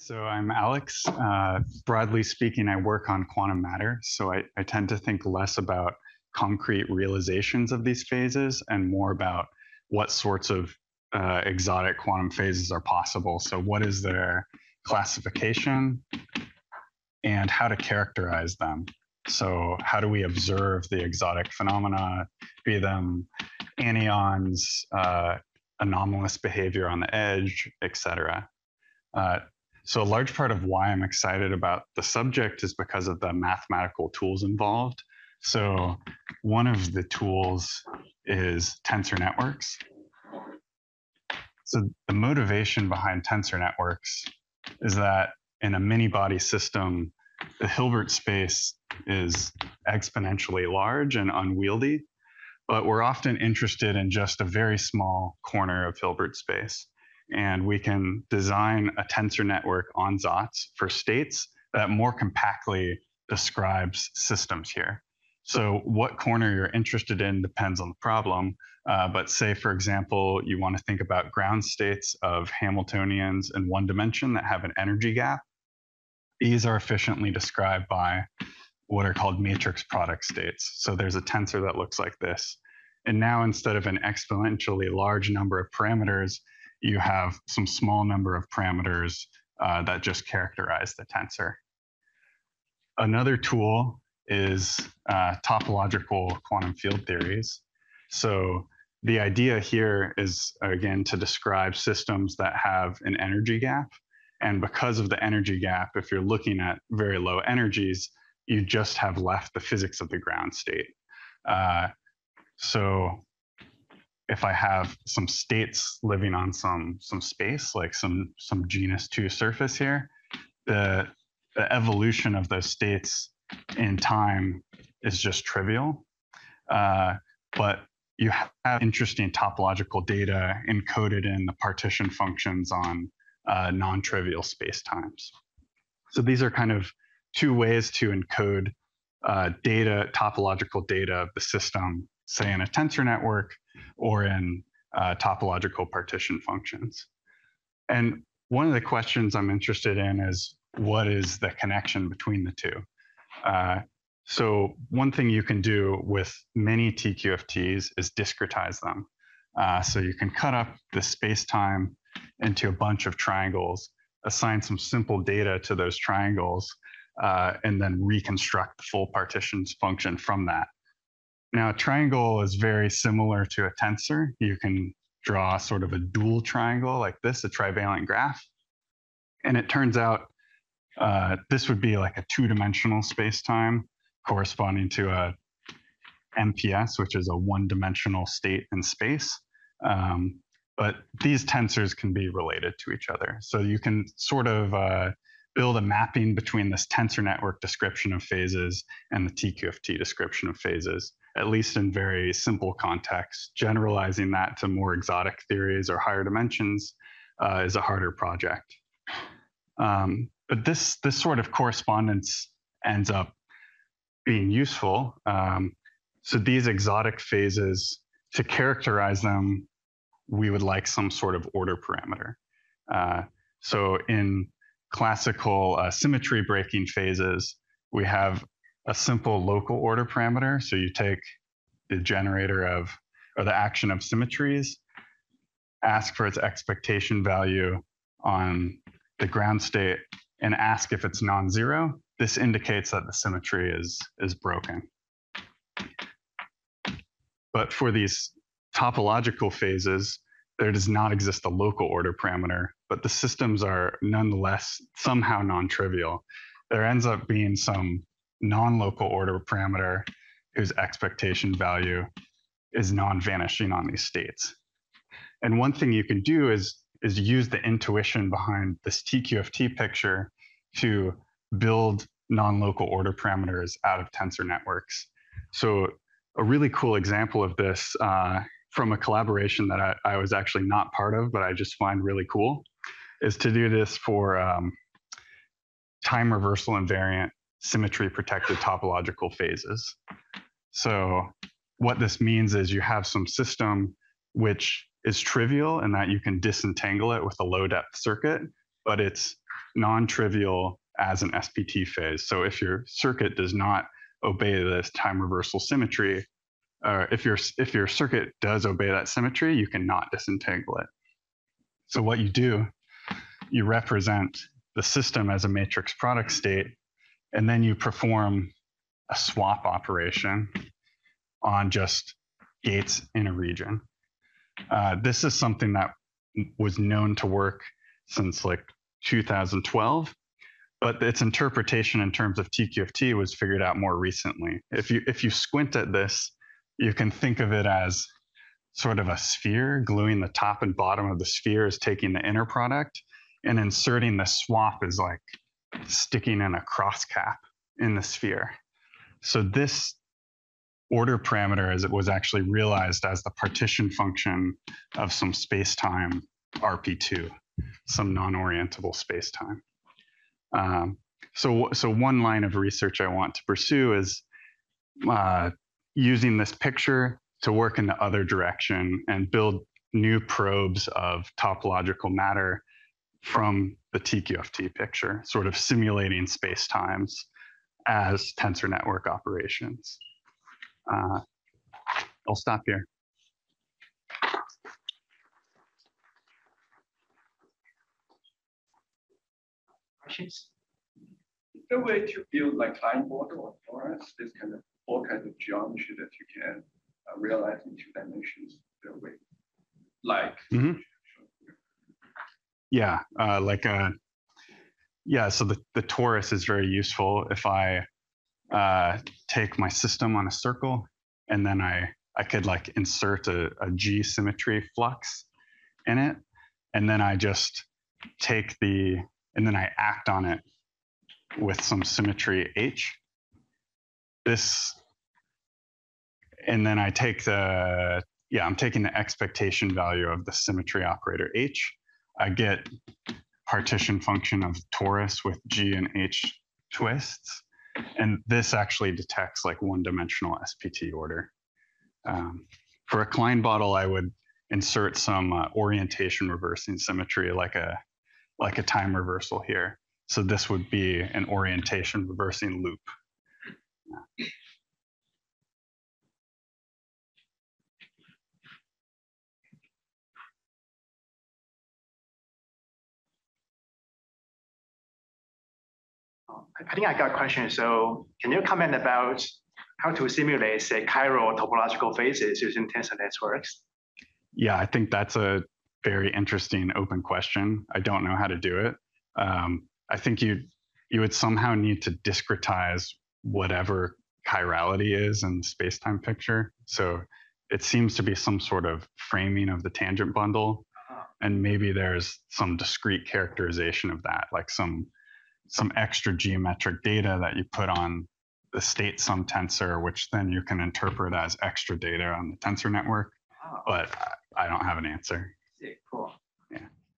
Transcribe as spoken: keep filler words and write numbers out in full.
So I'm Alex. Uh, broadly speaking, I work on quantum matter. So I, I tend to think less about concrete realizations of these phases and more about what sorts of uh, exotic quantum phases are possible. So what is their classification and how to characterize them? So how do we observe the exotic phenomena, be them anyons, uh, anomalous behavior on the edge, et cetera. Uh, So a large part of why I'm excited about the subject is because of the mathematical tools involved. So one of the tools is tensor networks. So the motivation behind tensor networks is that in a many-body system, the Hilbert space is exponentially large and unwieldy, but we're often interested in just a very small corner of Hilbert space. And we can design a tensor network on Z O Ts for states that more compactly describes systems here. So what corner you're interested in depends on the problem. Uh, but say, for example, you want to think about ground states of Hamiltonians in one dimension that have an energy gap. These are efficiently described by what are called matrix product states. So there's a tensor that looks like this. And now instead of an exponentially large number of parameters, you have some small number of parameters uh, that just characterize the tensor. Another tool is uh, topological quantum field theories. So the idea here is, again, to describe systems that have an energy gap. And because of the energy gap, if you're looking at very low energies, you just have left the physics of the ground state. Uh, so if I have some states living on some some space, like some some genus two surface here, the the evolution of those states in time is just trivial. Uh, but you have interesting topological data encoded in the partition functions on uh, non-trivial spacetimes. So these are kind of two ways to encode uh, data, topological data of the system, say in a tensor network or in uh, topological partition functions. And one of the questions I'm interested in is, what is the connection between the two? Uh, so one thing you can do with many T Q F Ts is discretize them. Uh, so you can cut up the space-time into a bunch of triangles, assign some simple data to those triangles, uh, and then reconstruct the full partitions function from that. Now, a triangle is very similar to a tensor. You can draw sort of a dual triangle like this, a trivalent graph. And it turns out uh, this would be like a two-dimensional space-time corresponding to a M P S, which is a one-dimensional state in space. Um, but these tensors can be related to each other. So you can sort of uh, build a mapping between this tensor network description of phases and the T Q F T description of phases, at least in very simple contexts. Generalizing that to more exotic theories or higher dimensions uh, is a harder project. Um, but this, this sort of correspondence ends up being useful. Um, so these exotic phases, to characterize them, we would like some sort of order parameter. Uh, so in classical uh, symmetry breaking phases, we have a simple local order parameter. So you take the generator of, or the action of symmetries, ask for its expectation value on the ground state, and ask if it's non-zero. This indicates that the symmetry is, is broken. But for these topological phases, there does not exist a local order parameter, but the systems are nonetheless somehow non-trivial. There ends up being some non-local order parameter whose expectation value is non-vanishing on these states. And one thing you can do is, is use the intuition behind this T Q F T picture to build non-local order parameters out of tensor networks. So a really cool example of this uh, from a collaboration that I, I was actually not part of, but I just find really cool, is to do this for um, time reversal invariant symmetry protected topological phases. So what this means is you have some system which is trivial in that you can disentangle it with a low depth circuit, but it's non-trivial as an S P T phase. So if your circuit does not obey this time reversal symmetry, or if your if your circuit does obey that symmetry, you cannot disentangle it. So what you do, you represent the system as a matrix product state, and then you perform a swap operation on just gates in a region. Uh, this is something that was known to work since like two thousand twelve, but its interpretation in terms of T Q F T was figured out more recently. If you if you squint at this, you can think of it as sort of a sphere. Gluing the top and bottom of the sphere is taking the inner product, and inserting the swap is like sticking in a cross cap in the sphere. So this order parameter as it was actually realized as the partition function of some space-time R P two, some non-orientable space-time. Um, so, so one line of research I want to pursue is uh, using this picture to work in the other direction and build new probes of topological matter from the T Q F T picture, sort of simulating space-times as tensor network operations. Uh, I'll stop here. Questions? The way to build like Klein model for us, this kind of all kinds of geometry that you can uh, realize in two dimensions. The way, like. Mm-hmm. Yeah, uh, like a. Yeah, so the the torus is very useful if I uh, take my system on a circle, and then I I could like insert a, a G symmetry flux in it, and then I just take the and then I act on it with some symmetry H. This, and then I take the, yeah, I'm taking the expectation value of the symmetry operator H. I get partition function of torus with G and H twists. And this actually detects like one-dimensional S P T order. Um, for a Klein bottle, I would insert some uh, orientation reversing symmetry like a like a time reversal here. So this would be an orientation reversing loop. Yeah. I think I got a question. So can you comment about how to simulate, say, chiral topological phases using tensor networks? Yeah, I think that's a very interesting open question. I don't know how to do it. Um, I think you you would somehow need to discretize whatever chirality is in the space-time picture. So it seems to be some sort of framing of the tangent bundle, and maybe there's some discrete characterization of that, like some some extra geometric data that you put on the state sum tensor, which then you can interpret as extra data on the tensor network. Oh. But I don't have an answer. Yeah, cool.